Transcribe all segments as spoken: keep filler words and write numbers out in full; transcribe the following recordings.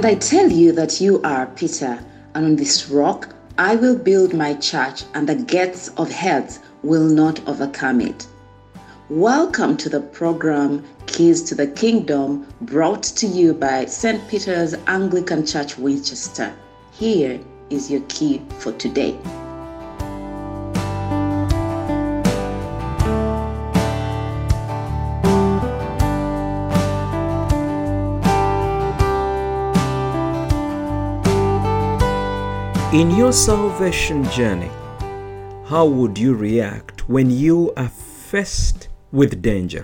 And I tell you that you are Peter, and on this rock I will build my church, and the gates of hell will not overcome it. Welcome to the program Keys to the Kingdom, brought to you by Saint Peter's Anglican Church, Winchester. Here is your key for today. In your salvation journey, how would you react when you are faced with danger?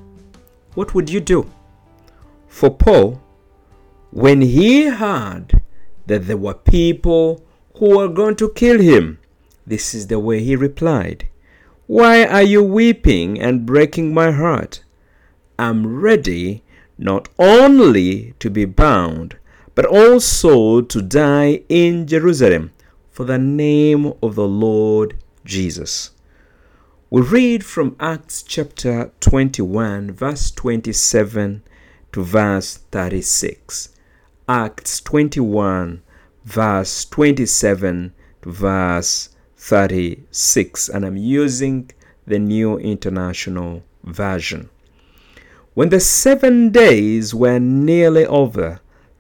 What would you do? For Paul, when he heard that there were people who were going to kill him, this is the way he replied. Why are you weeping and breaking my heart? I'm ready not only to be bound, but also to die in Jerusalem for the name of the Lord Jesus. We read from Acts chapter twenty-one, verse twenty-seven to verse thirty-six. Acts twenty-one, verse twenty-seven to verse thirty-six. And I'm using the New International Version. When the seven days were nearly over,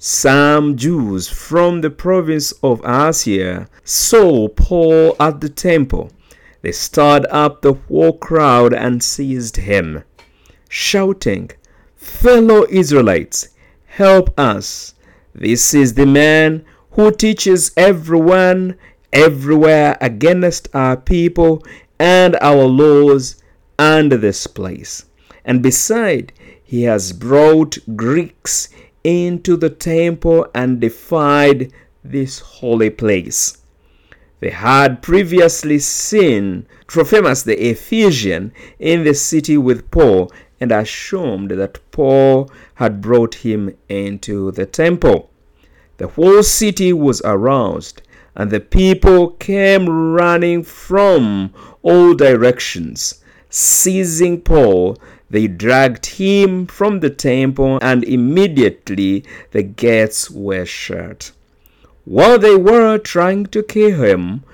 some Jews from the province of Asia saw Paul at the temple. They stirred up the whole crowd and seized him, shouting, "Fellow Israelites, help us! This is the man who teaches everyone everywhere against our people and our laws and this place. And beside, he has brought Greeks into the temple and defied this holy place." They had previously seen Trophimus the Ephesian in the city with Paul and assumed that Paul had brought him into the temple. The whole city was aroused, and the people came running from all directions. Seizing Paul, they dragged him from the temple, and immediately the gates were shut. While they were trying to kill him,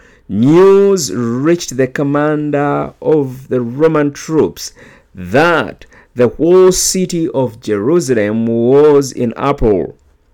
news reached the commander of the Roman troops that the whole city of Jerusalem was in uproar.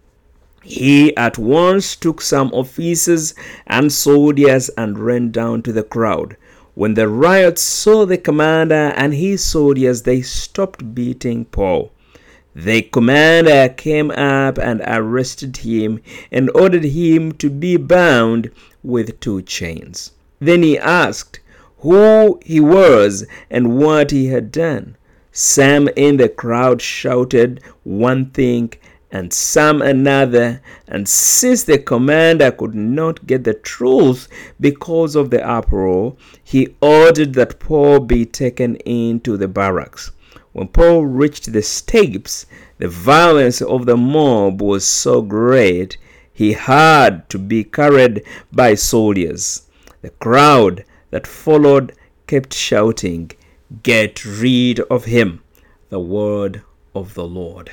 He at once took some officers and soldiers and ran down to the crowd. When the riots saw the commander and his soldiers, they stopped beating Paul. The commander came up and arrested him and ordered him to be bound with two chains. Then he asked who he was and what he had done. Some in the crowd shouted one thing and some another, and since the commander could not get the truth because of the uproar, he ordered that Paul be taken into the barracks. When Paul reached the steps, the violence of the mob was so great, he had to be carried by soldiers. The crowd that followed kept shouting, "Get rid of him!" The word of the Lord.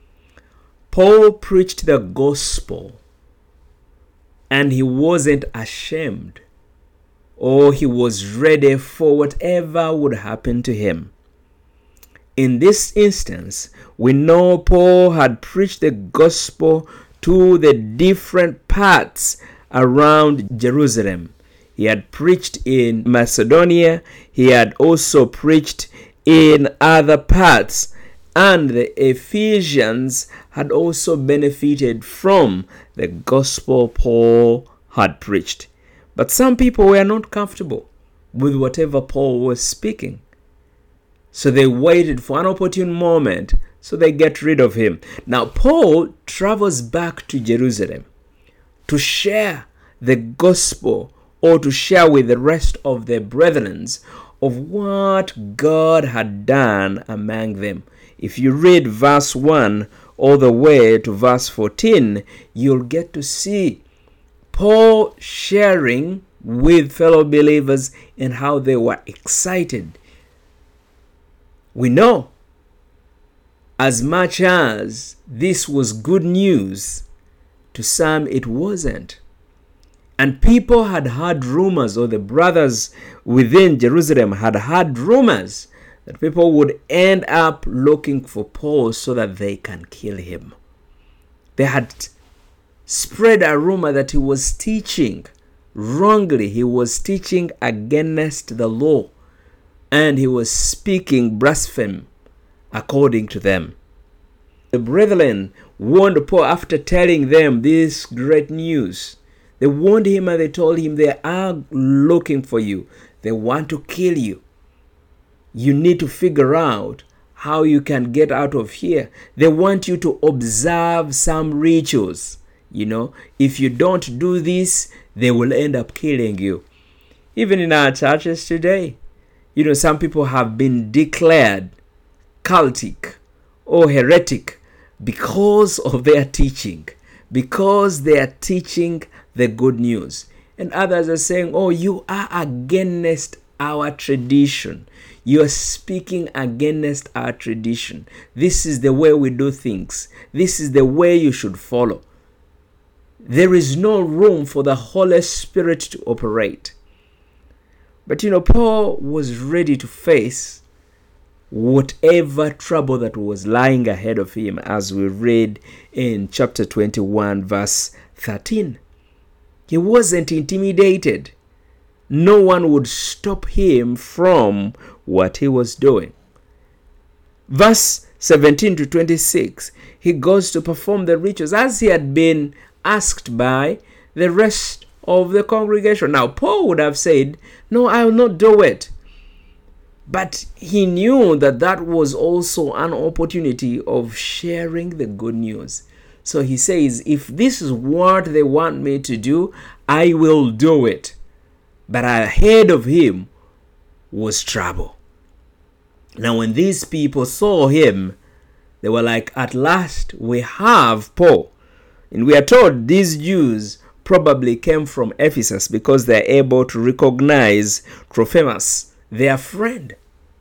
Paul preached the gospel, and he wasn't ashamed, or he was ready for whatever would happen to him. In this instance, we know Paul had preached the gospel to the different parts around Jerusalem. He had preached in Macedonia, he had also preached in other parts, and the Ephesians had also benefited from the gospel Paul had preached. But some people were not comfortable with whatever Paul was speaking. So they waited for an opportune moment so they get rid of him. Now Paul travels back to Jerusalem to share the gospel, or to share with the rest of the brethren of what God had done among them. If you read verse one all the way to verse fourteen, you'll get to see Paul sharing with fellow believers and how they were excited. We know as much as this was good news, To some, it wasn't. And people had heard rumors, or the brothers within Jerusalem had heard rumors, that people would end up looking for Paul so that they can kill him. They had spread a rumor that he was teaching wrongly. He was teaching against the law, and he was speaking blasphemy according to them. The brethren warned Paul after telling them this great news. They warned him and they told him they are looking for you. They want to kill you. You need to figure out how you can get out of here. They want you to observe some rituals. You know, if you don't do this, they will end up killing you. Even in our churches today, you know, some people have been declared cultic or heretic because of their teaching, because they are teaching the good news. And others are saying, oh, you are against our tradition. You are speaking against our tradition. This is the way we do things. This is the way you should follow. There is no room for the Holy Spirit to operate. But you know, Paul was ready to face whatever trouble that was lying ahead of him, as we read in chapter twenty-one, verse thirteen. He wasn't intimidated. No one would stop him from what he was doing. Verse seventeen to twenty-six, he goes to perform the rituals as he had been asked by the rest of the congregation. Now, Paul would have said, no, I will not do it. But he knew that that was also an opportunity of sharing the good news. So he says, if this is what they want me to do, I will do it. But ahead of him was trouble. Now, when these people saw him, they were like, at last we have Paul. And we are told these Jews probably came from Ephesus because they are able to recognize Trophimus, their friend.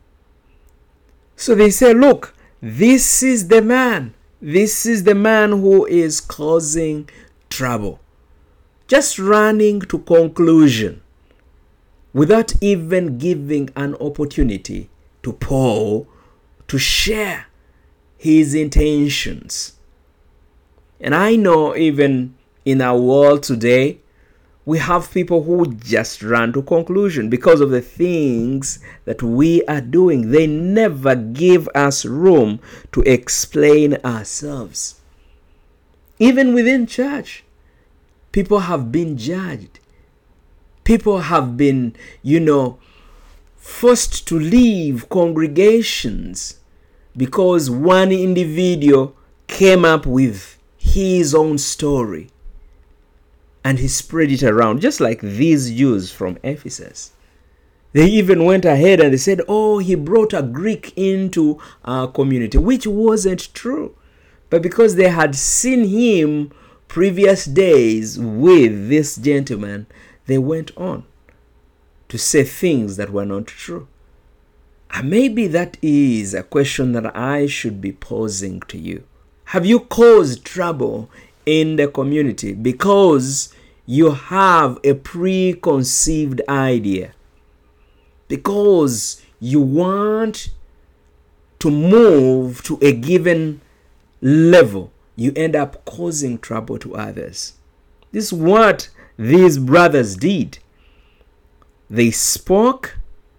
So they say, look, this is the man. This is the man who is causing trouble. Just running to conclusion without even giving an opportunity to Paul to share his intentions. And I know even in our world today, we have people who just run to conclusion because of the things that we are doing. They never give us room to explain ourselves. Even within church, people have been judged. People have been, you know, forced to leave congregations because one individual came up with his own story and he spread it around, just like these Jews from Ephesus. They even went ahead and they said, oh, he brought a Greek into our community, which wasn't true. But because they had seen him previous days with this gentleman, they went on to say things that were not true. And maybe that is a question that I should be posing to you. Have you caused trouble in the community because you have a preconceived idea? Because you want to move to a given level, you end up causing trouble to others. This is what these brothers did. They spoke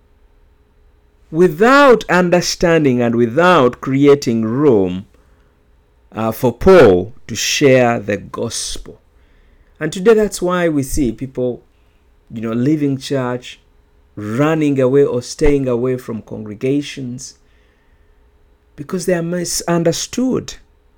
without understanding and without creating room uh, for Paul to share the gospel. And today that's why we see people, you know, leaving church, running away or staying away from congregations because they are misunderstood.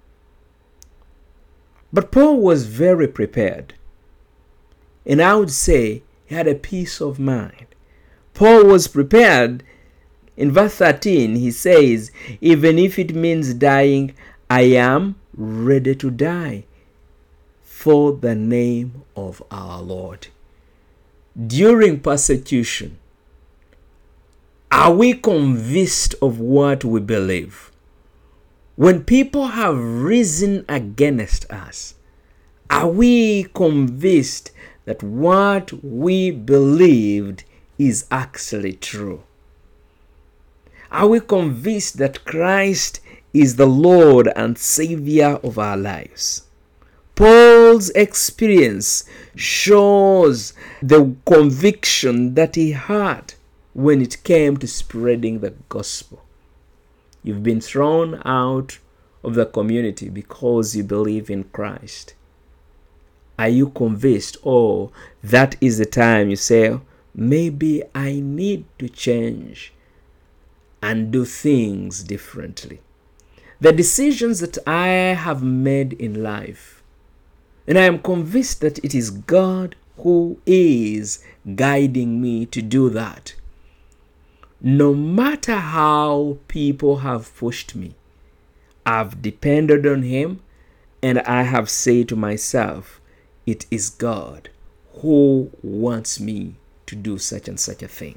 But Paul was very prepared. And I would say he had a peace of mind. Paul was prepared. In verse thirteen, he says, even if it means dying, I am ready to die for the name of our Lord. During persecution, are we convinced of what we believe? When people have risen against us, Are we convinced that what we believed is actually true? Are we convinced that Christ is the Lord and Savior of our lives? Paul's experience shows the conviction that he had when it came to spreading the gospel. You've been thrown out of the community because you believe in Christ. Are you convinced? Or that is the time you say, maybe I need to change and do things differently. The decisions that I have made in life, and I am convinced that it is God who is guiding me to do that. No matter how people have pushed me, I've depended on Him, and I have said to myself, it is God who wants me to do such and such a thing.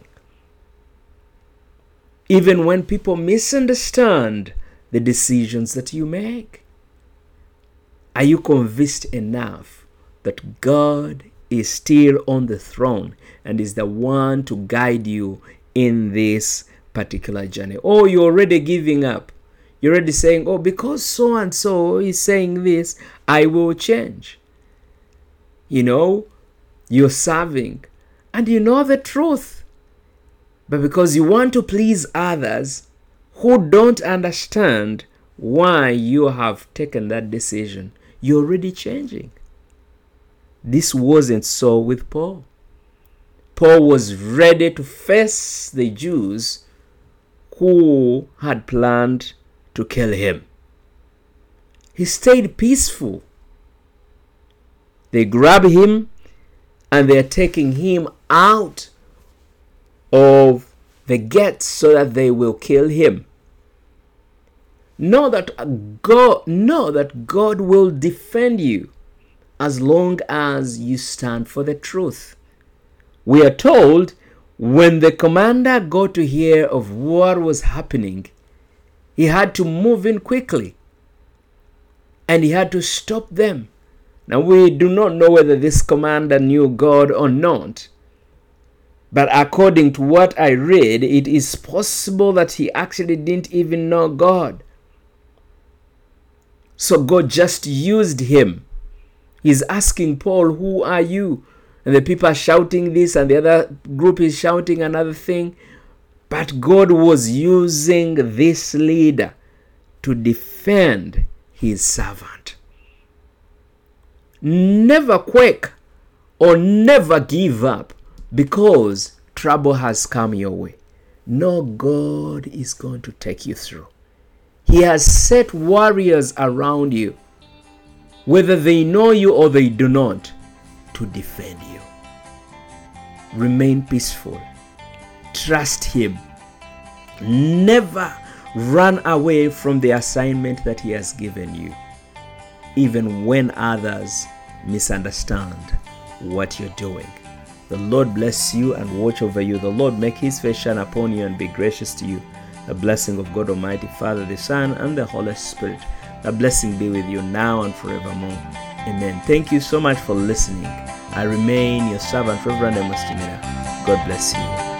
Even when people misunderstand the decisions that you make, are you convinced enough that God is still on the throne and is the one to guide you in this particular journey? Or you're already giving up. You're already saying, oh, because so and so is saying this, I will change. You know, you're serving and you know the truth. But because you want to please others who don't understand why you have taken that decision, you're already changing. This wasn't so with Paul. Paul was ready to face the Jews who had planned to kill him. He stayed peaceful. They grab him and they're taking him out of the gate so that they will kill him. Know that God, know that God will defend you as long as you stand for the truth. We are told when the commander got to hear of what was happening, he had to move in quickly and he had to stop them. Now, we do not know whether this commander knew God or not, but according to what I read, it is possible that he actually didn't even know God. So God just used him. He's asking Paul, who are you? And the people are shouting this and the other group is shouting another thing. But God was using this leader to defend his servant. Never quake or never give up because trouble has come your way. No, God is going to take you through. He has set warriors around you, whether they know you or they do not, to defend you. Remain peaceful. Trust Him. Never run away from the assignment that He has given you, even when others misunderstand what you're doing. The Lord bless you and watch over you. The Lord make His face shine upon you and be gracious to you. The blessing of God Almighty, Father, the Son, and the Holy Spirit. The blessing be with you now and forevermore. Amen. Thank you so much for listening. I remain your servant, Reverend Amos Timina. God bless you.